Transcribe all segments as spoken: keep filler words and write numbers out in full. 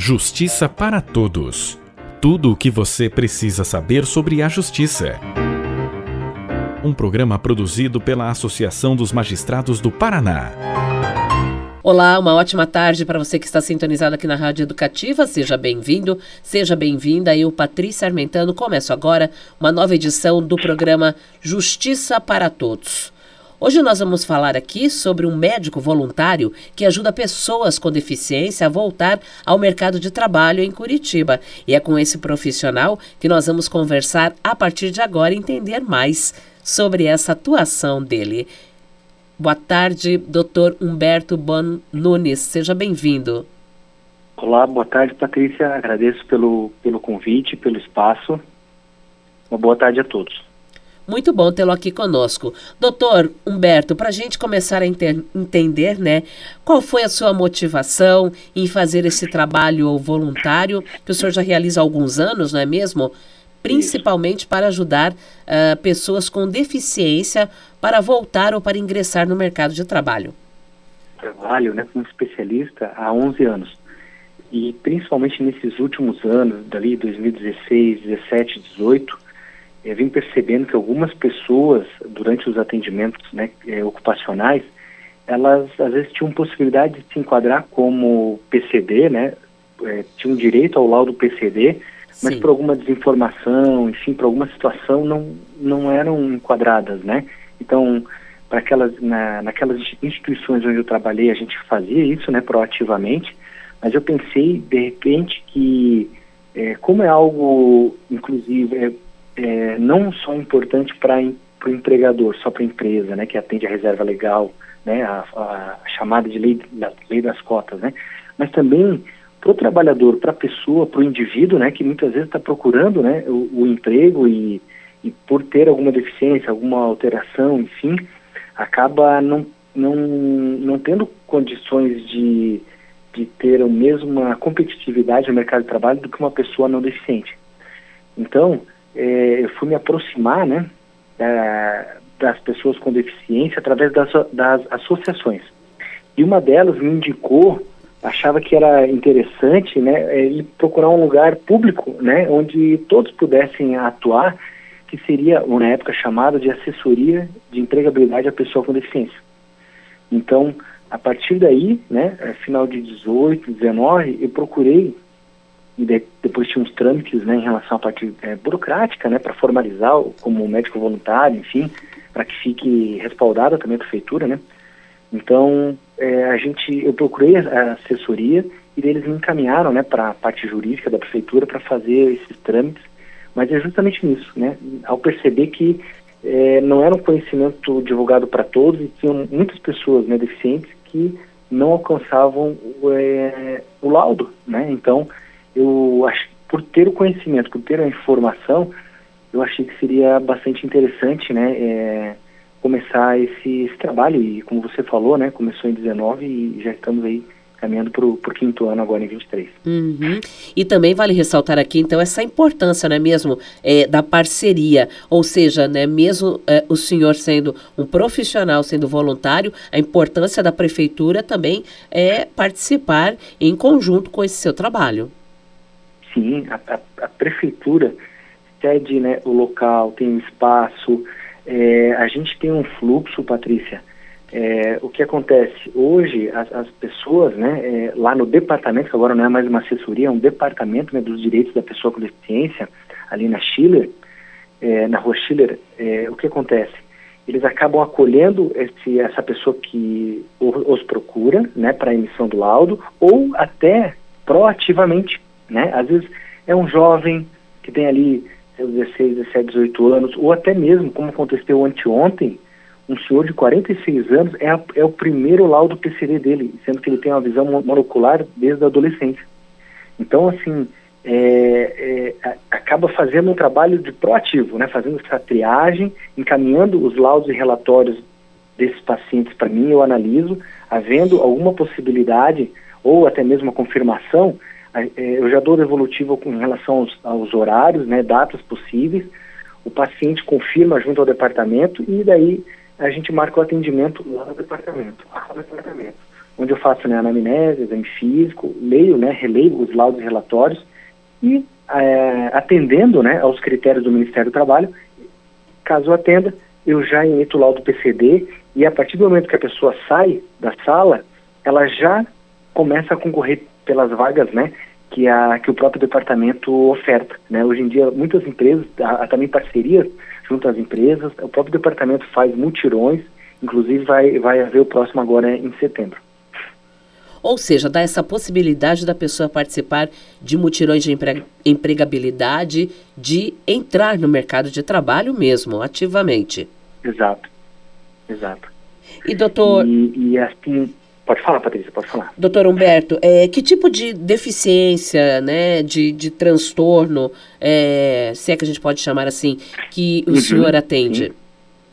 Justiça para Todos. Tudo o que você precisa saber sobre a justiça. Um programa produzido pela Associação dos Magistrados do Paraná. Olá, uma ótima tarde para você que está sintonizado aqui na Rádio Educativa. Seja bem-vindo, seja bem-vinda. Eu, Patrícia Armentano, começo agora uma nova edição do programa Justiça para Todos. Hoje nós vamos falar aqui sobre um médico voluntário que ajuda pessoas com deficiência a voltar ao mercado de trabalho em Curitiba. E é com esse profissional que nós vamos conversar a partir de agora e entender mais sobre essa atuação dele. Boa tarde, doutor Humberto Bon Nunes. Seja bem-vindo. Olá, boa tarde, Patrícia. Agradeço pelo, pelo convite, pelo espaço. Uma boa tarde a todos. Muito bom tê-lo aqui conosco. Doutor Humberto, para a gente começar a enter- entender, né, qual foi a sua motivação em fazer esse trabalho voluntário, que o senhor já realiza há alguns anos, não é mesmo? Principalmente Isso. para ajudar uh, pessoas com deficiência para voltar ou para ingressar no mercado de trabalho. Trabalho, né, como especialista há onze anos. E principalmente nesses últimos anos, dali dois mil e dezesseis, dezessete, dezoito, eu vim percebendo que algumas pessoas, durante os atendimentos, né, eh, ocupacionais, elas às vezes tinham possibilidade de se enquadrar como P C D, né, eh, tinham direito ao laudo P C D, mas Sim. por alguma desinformação, enfim, por alguma situação não, não eram enquadradas, né. Então, para aquelas, na, naquelas instituições onde eu trabalhei, a gente fazia isso, né, proativamente, mas eu pensei, de repente, que eh, como é algo, inclusive, é, É, não só importante para o empregador, só para a empresa, né, que atende a reserva legal, né, a, a chamada de lei, da, lei das cotas, né, mas também para o trabalhador, para a pessoa, para o indivíduo, né, que muitas vezes está procurando, né, o, o emprego e, e por ter alguma deficiência, alguma alteração, enfim, acaba não, não, não tendo condições de, de ter a mesma competitividade no mercado de trabalho do que uma pessoa não deficiente. Então, É, eu fui me aproximar, né, da, das pessoas com deficiência através das, das associações. E uma delas me indicou, achava que era interessante, né, é, ir procurar um lugar público, né, onde todos pudessem atuar, que seria, na época, chamado de assessoria de empregabilidade à pessoa com deficiência. Então, a partir daí, né, final de dezoito, dezenove, eu procurei, e de, depois tinha uns trâmites, né, em relação à parte é, burocrática, né, para formalizar como médico voluntário, enfim, para que fique respaldada também a prefeitura, né. Então, é, a gente, eu procurei a assessoria e eles me encaminharam, né, para a parte jurídica da prefeitura para fazer esses trâmites, mas é justamente nisso, né, ao perceber que é, não era um conhecimento divulgado para todos e tinham muitas pessoas, né, deficientes que não alcançavam é, o laudo, né, então eu acho, por ter o conhecimento, por ter a informação, eu achei que seria bastante interessante, né, é, começar esse, esse trabalho, e como você falou, né, começou em dezenove e já estamos aí caminhando para o quinto ano agora em vinte e três. Uhum. E também vale ressaltar aqui, então, essa importância, né, mesmo, é, da parceria, ou seja, né, mesmo é, o senhor sendo um profissional, sendo voluntário, a importância da prefeitura também é participar em conjunto com esse seu trabalho. Sim, a, a, a prefeitura cede, né, o local, tem um espaço, é, a gente tem um fluxo, Patrícia. É, o que acontece? Hoje, as, as pessoas, né, é, lá no departamento, que agora não é mais uma assessoria, é um departamento, né, dos direitos da pessoa com deficiência, ali na Schiller, é, na rua Schiller, é, o que acontece? Eles acabam acolhendo esse, essa pessoa que os procura, né, para a emissão do laudo, ou até proativamente, né? Às vezes é um jovem que tem ali seus dezesseis, dezessete, dezoito anos, ou até mesmo, como aconteceu anteontem, um senhor de quarenta e seis anos, é, a, é o primeiro laudo P C D dele, sendo que ele tem uma visão monocular desde a adolescência. Então, assim, é, é, acaba fazendo um trabalho de proativo, né? Fazendo essa triagem, encaminhando os laudos e relatórios desses pacientes para mim, eu analiso, havendo alguma possibilidade, ou até mesmo a confirmação, eu já dou devolutivo com relação aos, aos horários, né, datas possíveis, o paciente confirma junto ao departamento e daí a gente marca o atendimento lá no departamento. Lá no departamento. onde eu faço, né, anamnese, exame físico, leio, né, releio os laudos e relatórios e é, atendendo, né, aos critérios do Ministério do Trabalho, caso eu atenda, eu já emito o laudo P C D e a partir do momento que a pessoa sai da sala, ela já começa a concorrer pelas vagas, né, que, a, que o próprio departamento oferta, né. Hoje em dia, muitas empresas, há, há também parcerias junto às empresas, o próprio departamento faz mutirões, inclusive vai, vai haver o próximo agora em setembro. Ou seja, dá essa possibilidade da pessoa participar de mutirões de empre- empregabilidade, de entrar no mercado de trabalho mesmo, ativamente. Exato, exato. E doutor... E, e assim, pode falar, Patrícia, pode falar. Doutor Humberto, é, que tipo de deficiência, né, de, de transtorno, é, se é que a gente pode chamar assim, que o uhum, senhor atende? Sim.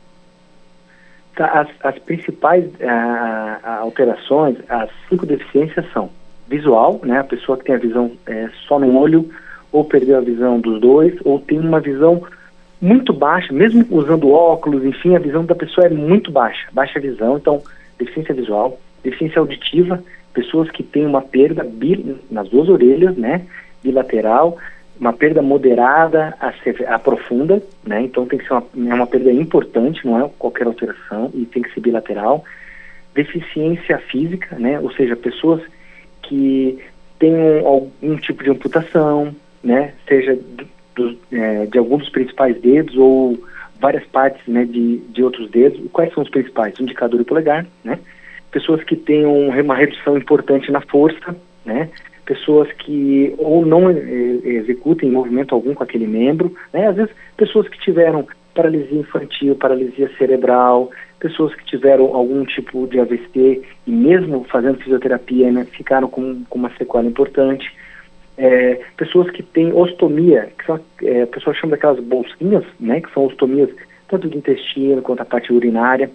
As, as principais uh, alterações, as cinco deficiências são visual, né, a pessoa que tem a visão é, só no olho, ou perdeu a visão dos dois, ou tem uma visão muito baixa, mesmo usando óculos, enfim, a visão da pessoa é muito baixa, baixa visão, então, deficiência visual, deficiência auditiva, pessoas que têm uma perda bi, nas duas orelhas, né, bilateral, uma perda moderada a, ser, a profunda, né? Então tem que ser uma, é uma perda importante, não é qualquer alteração, e tem que ser bilateral. Deficiência física, né? Ou seja, pessoas que tenham algum tipo de amputação, né? Seja do, do, é, de algum dos principais dedos ou várias partes, né, de, de outros dedos. Quais são os principais? O indicador e o polegar, né? Pessoas que tenham uma redução importante na força, né? Pessoas que ou não eh, executem movimento algum com aquele membro, né? Às vezes pessoas que tiveram paralisia infantil, paralisia cerebral, pessoas que tiveram algum tipo de A V C e mesmo fazendo fisioterapia, né, ficaram com, com uma sequela importante, é, pessoas que têm ostomia, que são, é, a pessoa chama daquelas bolsinhas, né, que são ostomias tanto do intestino quanto a parte urinária,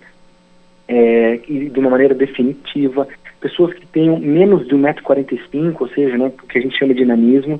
é, e de uma maneira definitiva. Pessoas que tenham menos de um metro e quarenta e cinco, ou seja, né, o que a gente chama de nanismo.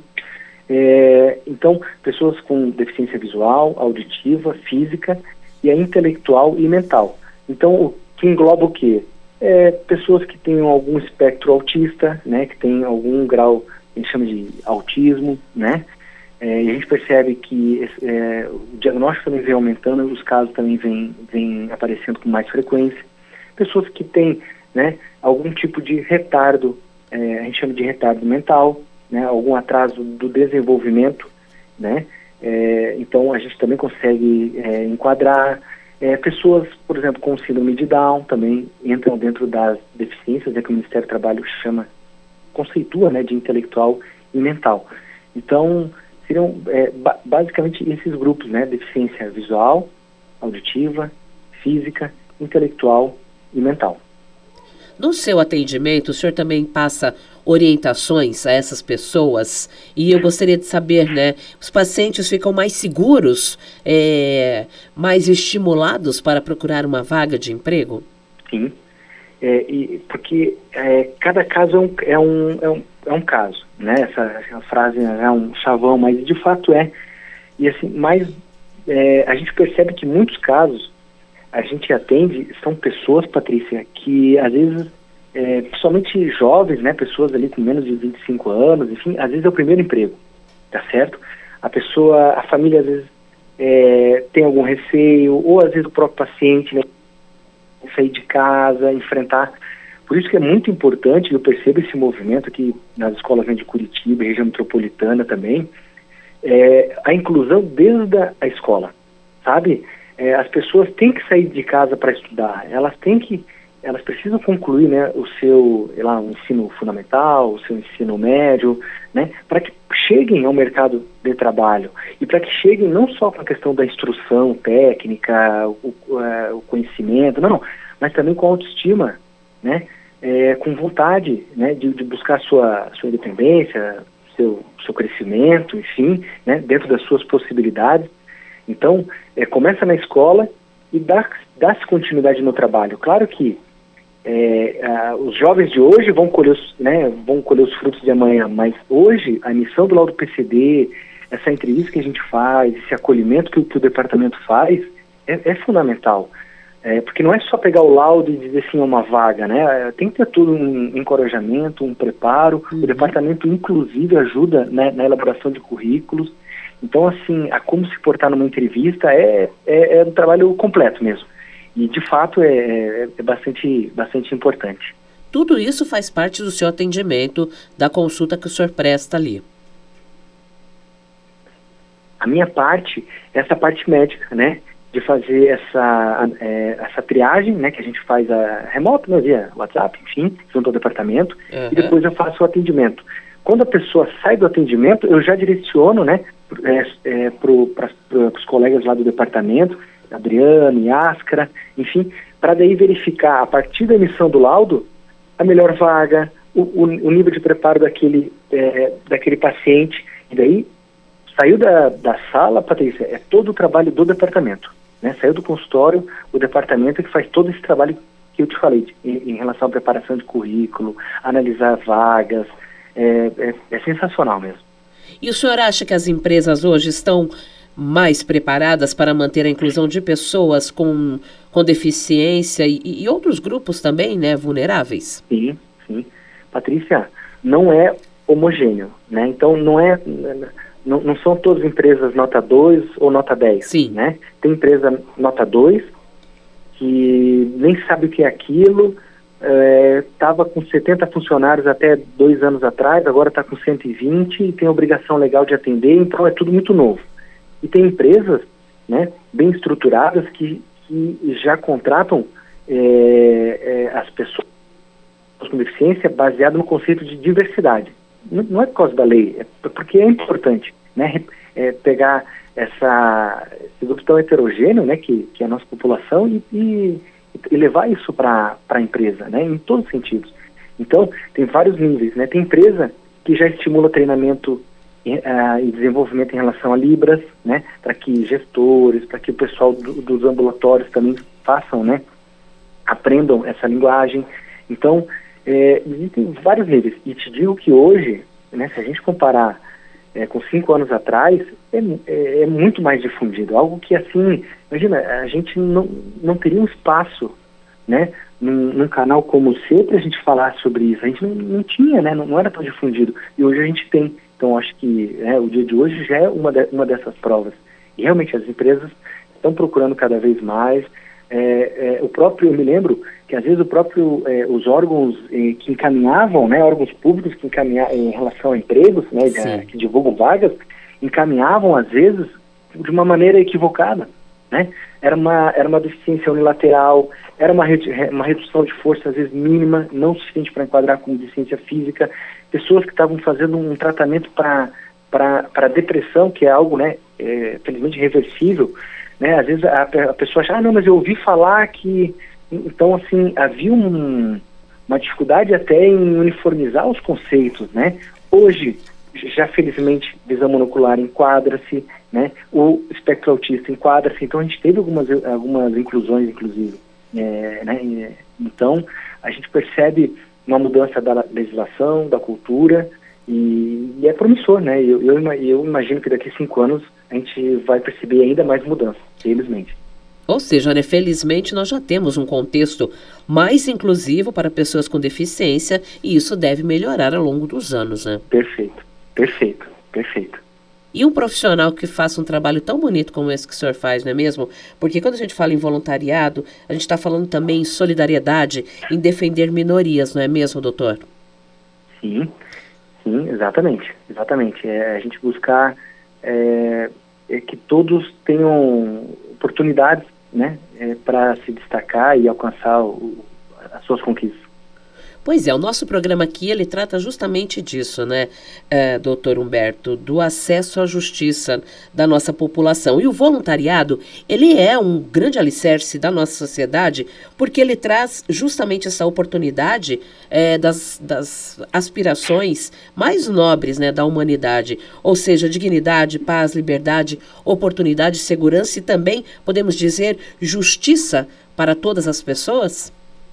É, então, pessoas com deficiência visual, auditiva, física e a intelectual e mental. Então, o que engloba o quê? É, pessoas que tenham algum espectro autista, né, que tem algum grau, a gente chama de autismo, né, é, e a gente percebe que é, o diagnóstico também vem aumentando, os casos também vêm vem aparecendo com mais frequência. Pessoas que têm, né, algum tipo de retardo, é, a gente chama de retardo mental, né, algum atraso do desenvolvimento, né, é, então a gente também consegue é, enquadrar. É, pessoas, por exemplo, com síndrome de Down também entram dentro das deficiências, né, que o Ministério do Trabalho chama, conceitua, né, de intelectual e mental. Então, seriam é, ba- basicamente esses grupos, né, deficiência visual, auditiva, física, intelectual e mental. No seu atendimento, o senhor também passa orientações a essas pessoas? E eu gostaria de saber, né, os pacientes ficam mais seguros, é, mais estimulados para procurar uma vaga de emprego? Sim, é, e, porque é, cada caso é um, é, um, é, um, é um caso, né? Essa, essa frase é um chavão, mas de fato é. E assim, mas é, a gente percebe que muitos casos a gente atende, são pessoas, Patrícia, que às vezes, é, principalmente jovens, né, pessoas ali com menos de vinte e cinco anos, enfim, às vezes é o primeiro emprego, tá certo? A pessoa, a família às vezes é, tem algum receio, ou às vezes o próprio paciente, né, sair de casa, enfrentar. Por isso que é muito importante, eu percebo esse movimento aqui nas escolas, né, de Curitiba, região metropolitana também, é, a inclusão desde a, a escola, sabe? É, as pessoas têm que sair de casa para estudar, elas têm que, elas precisam concluir, né, o seu, sei lá, o ensino fundamental, o seu ensino médio, né, para que cheguem ao mercado de trabalho e para que cheguem não só com a questão da instrução técnica, o, o, o conhecimento, não, mas também com autoestima, né, é, com vontade, né, de, de buscar sua, sua independência, seu, seu crescimento, enfim, né, dentro das suas possibilidades. Então, é, começa na escola e dá, dá-se continuidade no trabalho. Claro que é, a, os jovens de hoje vão colher, os, né, vão colher os frutos de amanhã, mas hoje a missão do laudo P C D, essa entrevista que a gente faz, esse acolhimento que, que o departamento faz, é, é fundamental. É, porque não é só pegar o laudo e dizer sim, é uma vaga, né? Tem que ter tudo um encorajamento, um preparo. Uhum. O departamento, inclusive, ajuda, né, na elaboração de currículos. Então, assim, a como se portar numa entrevista é, é, é um trabalho completo mesmo. E, de fato, é, é bastante, bastante importante. Tudo isso faz parte do seu atendimento, da consulta que o senhor presta ali. A minha parte, essa parte médica, né? De fazer essa, é, essa triagem, né, que a gente faz a remoto, né, via WhatsApp, enfim, junto ao departamento, uhum. E depois eu faço o atendimento. Quando a pessoa sai do atendimento, eu já direciono, né, é, é, para os colegas lá do departamento, Adriano, Yáscara, enfim, para daí verificar, a partir da emissão do laudo, a melhor vaga, o, o, o nível de preparo daquele, é, daquele paciente, e daí saiu da, da sala, Patrícia, é todo o trabalho do departamento. Né? Saiu do consultório, o departamento que faz todo esse trabalho que eu te falei, em, em relação à preparação de currículo, analisar vagas, é, é, é sensacional mesmo. E o senhor acha que as empresas hoje estão mais preparadas para manter a inclusão de pessoas com, com deficiência e, e outros grupos também, né, vulneráveis? Sim, sim. Patrícia, não é homogêneo, né? Então não é... Não, não são todas empresas nota dois ou nota dez, Sim. Né? Tem empresa nota dois que nem sabe o que é aquilo, estava é, com setenta funcionários até dois anos atrás, agora está com cento e vinte e tem obrigação legal de atender, então é tudo muito novo. E tem empresas, né, bem estruturadas que, que já contratam é, é, as pessoas com deficiência baseado no conceito de diversidade. Não é por causa da lei, é porque é importante, né, é pegar essa, esse grupo tão heterogêneo, né, que, que é a nossa população e, e, e levar isso para a empresa, né, em todos os sentidos. Então, tem vários níveis, né, tem empresa que já estimula treinamento uh, e desenvolvimento em relação a Libras, né, para que gestores, para que o pessoal do, dos ambulatórios também façam, né, aprendam essa linguagem. Então, É, existem vários níveis, e te digo que hoje, né, se a gente comparar é, com cinco anos atrás, é, é, é muito mais difundido, algo que assim, imagina, a gente não, não teria um espaço, né, num, num canal como o seu para a gente falar sobre isso, a gente não, não tinha, né, não, não era tão difundido, e hoje a gente tem. Então acho que é, o dia de hoje já é uma, de, uma dessas provas, e realmente as empresas estão procurando cada vez mais. É, é, o próprio, eu me lembro que às vezes o próprio, é, os órgãos é, que encaminhavam, né, órgãos públicos que encaminhavam em relação a empregos, né, de, que divulgam vagas, encaminhavam às vezes de uma maneira equivocada, né, era uma, era uma deficiência unilateral, era uma, uma redução de força às vezes mínima, não suficiente para enquadrar como deficiência física, pessoas que estavam fazendo um tratamento para para depressão, que é algo, né, é, felizmente reversível. Né, às vezes a, a pessoa acha, ah, não, mas eu ouvi falar que... Então, assim, havia um, uma dificuldade até em uniformizar os conceitos, né? Hoje, já felizmente, visão monocular enquadra-se, né? O espectro autista enquadra-se, então a gente teve algumas, algumas inclusões, inclusive. É, né? Então, a gente percebe uma mudança da legislação, da cultura, e, e é promissor, né? Eu, eu, eu imagino que daqui a cinco anos a gente vai perceber ainda mais mudança, felizmente. Ou seja, né, felizmente nós já temos um contexto mais inclusivo para pessoas com deficiência e isso deve melhorar ao longo dos anos, né? Perfeito, perfeito, perfeito. E um profissional que faça um trabalho tão bonito como esse que o senhor faz, não é mesmo? Porque quando a gente fala em voluntariado, a gente está falando também em solidariedade, em defender minorias, não é mesmo, doutor? Sim, sim, exatamente, exatamente. É a gente buscar é, é que todos tenham oportunidades, né, é, para se destacar e alcançar o, as suas conquistas. Pois é, o nosso programa aqui, ele trata justamente disso, né, é, doutor Humberto, do acesso à justiça da nossa população. E o voluntariado, ele é um grande alicerce da nossa sociedade, porque ele traz justamente essa oportunidade é, das, das aspirações mais nobres, né, da humanidade, ou seja, dignidade, paz, liberdade, oportunidade, segurança e também, podemos dizer, justiça para todas as pessoas?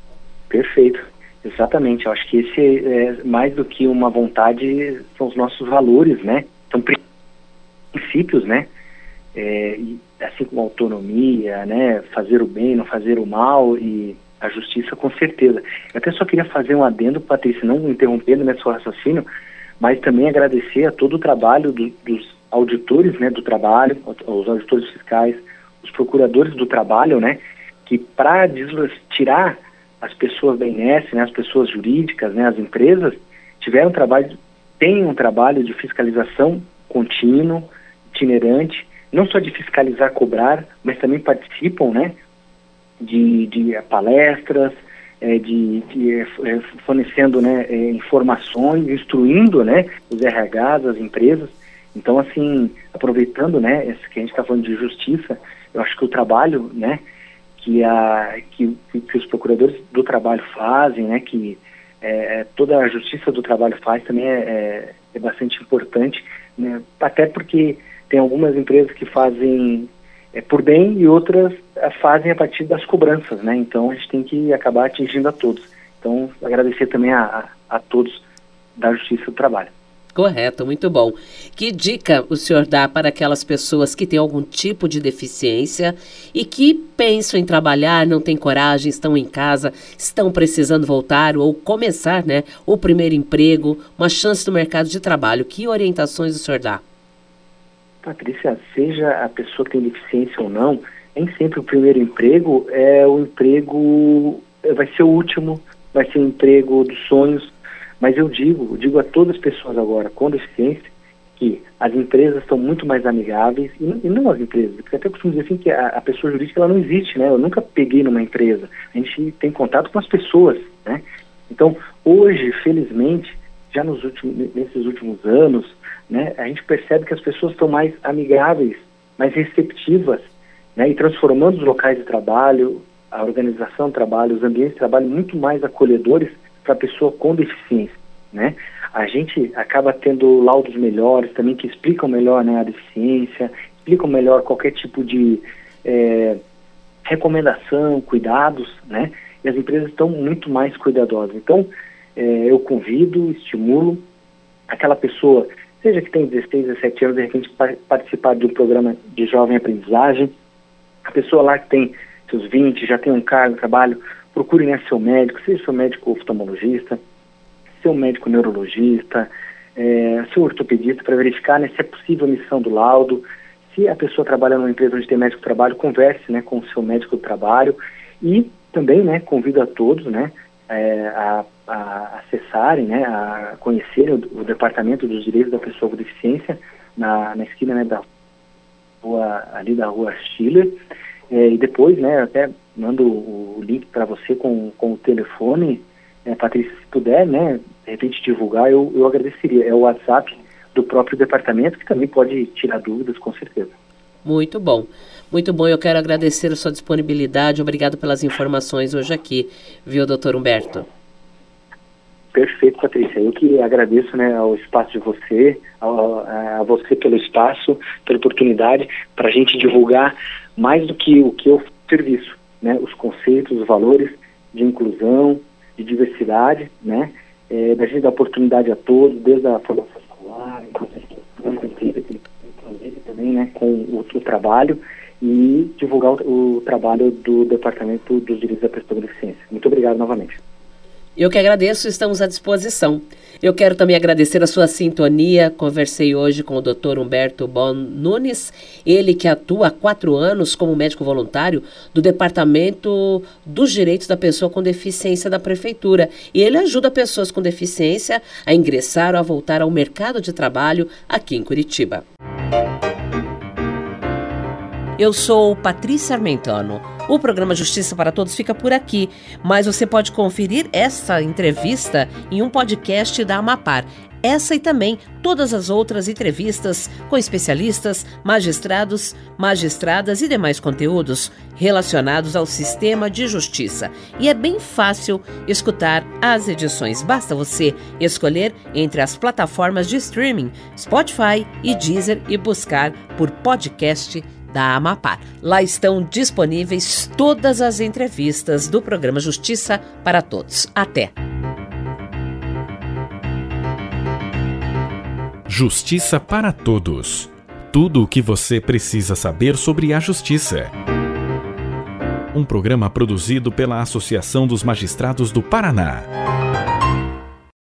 Perfeito. Exatamente, eu acho que esse é mais do que uma vontade, são os nossos valores, né? São princípios, né? é, e, assim como autonomia, né, fazer o bem, não fazer o mal, e a justiça com certeza. Eu até só queria fazer um adendo, Patrícia, não interrompendo nesse raciocínio, mas também agradecer a todo o trabalho do, dos auditores, né, do trabalho, os auditores fiscais, os procuradores do trabalho, né, que para tirar as pessoas da Inés, né, as pessoas jurídicas, né, as empresas, tiveram trabalho, têm um trabalho de fiscalização contínuo, itinerante, não só de fiscalizar, cobrar, mas também participam, né, de, de palestras, é, de, de é, fornecendo, né, é, informações, instruindo, né, os R Hs, as empresas. Então, assim, aproveitando, né, esse que a gente está falando de justiça, eu acho que o trabalho, né, que, a, que, que os procuradores do trabalho fazem, né, que é, toda a justiça do trabalho faz também é, é, é bastante importante, né, até porque tem algumas empresas que fazem é, por bem e outras a, fazem a partir das cobranças, né, então a gente tem que acabar atingindo a todos. Então, agradecer também a, a, a todos da justiça do trabalho. Correto, muito bom. Que dica o senhor dá para aquelas pessoas que têm algum tipo de deficiência e que pensam em trabalhar, não têm coragem, estão em casa, estão precisando voltar ou começar, né, o primeiro emprego, uma chance no mercado de trabalho? Que orientações o senhor dá? Patrícia, seja a pessoa que tem deficiência ou não, nem sempre o primeiro emprego é o emprego, vai ser o último, vai ser o emprego dos sonhos. Mas eu digo, digo a todas as pessoas agora com deficiência que as empresas estão muito mais amigáveis, e, e não as empresas, porque até costumo dizer assim que a, a pessoa jurídica ela não existe, né? Eu nunca peguei numa empresa, a gente tem contato com as pessoas, né? Então, hoje, felizmente, já nos últimos, nesses últimos anos, né, a gente percebe que as pessoas estão mais amigáveis, mais receptivas, né? E transformando os locais de trabalho, a organização do trabalho, os ambientes de trabalho muito mais acolhedores para a pessoa com deficiência, né? A gente acaba tendo laudos melhores também que explicam melhor, né, a deficiência, explicam melhor qualquer tipo de é, recomendação, cuidados, né? E as empresas estão muito mais cuidadosas. Então, é, eu convido, estimulo aquela pessoa, seja que tem dezesseis, dezessete anos, de repente participar de um programa de jovem aprendizagem, a pessoa lá que tem seus vinte, já tem um cargo, trabalho, procure, né, seu médico, seja seu médico oftalmologista, seu médico neurologista, é, seu ortopedista, para verificar, né, se é possível a emissão do laudo. Se a pessoa trabalha numa empresa onde tem médico do trabalho, converse, né, com o seu médico do trabalho. E também, né, convido a todos, né, é, a, a acessarem, né, a conhecerem o, o Departamento dos Direitos da Pessoa com Deficiência na, na esquina, né, da rua, ali da rua Schiller. É, e depois, né, até mando o link para você com, com o telefone, é, Patrícia, se puder, né, de repente divulgar, eu, eu agradeceria. É o WhatsApp do próprio departamento, que também pode tirar dúvidas, com certeza. Muito bom, muito bom. Eu quero agradecer a sua disponibilidade. Obrigado pelas informações hoje aqui, viu, doutor Humberto? Perfeito, Patrícia. Eu que agradeço, né, ao espaço de você, a, a você pelo espaço, pela oportunidade, para a gente divulgar mais do que o que eu serviço, né, os conceitos, os valores de inclusão, de diversidade, né, é, da gente dar oportunidade a todos, desde a formação escolar, também, né, com o, o trabalho, e divulgar o, o trabalho do Departamento dos Direitos da Pessoa com Deficiência. Muito obrigado novamente. Eu que agradeço, estamos à disposição. Eu quero também agradecer a sua sintonia. Conversei hoje com o doutor Humberto Bon Nunes, ele que atua há quatro anos como médico voluntário do Departamento dos Direitos da Pessoa com Deficiência da Prefeitura. E ele ajuda pessoas com deficiência a ingressar ou a voltar ao mercado de trabalho aqui em Curitiba. Eu sou Patrícia Armentano. O programa Justiça para Todos fica por aqui, mas você pode conferir essa entrevista em um podcast da Amapar. Essa e também todas as outras entrevistas com especialistas, magistrados, magistradas e demais conteúdos relacionados ao sistema de justiça. E é bem fácil escutar as edições. Basta você escolher entre as plataformas de streaming, Spotify e Deezer, e buscar por podcast da Amapar. Lá estão disponíveis todas as entrevistas do programa Justiça para Todos. Até! Justiça para Todos. Tudo o que você precisa saber sobre a Justiça. Um programa produzido pela Associação dos Magistrados do Paraná.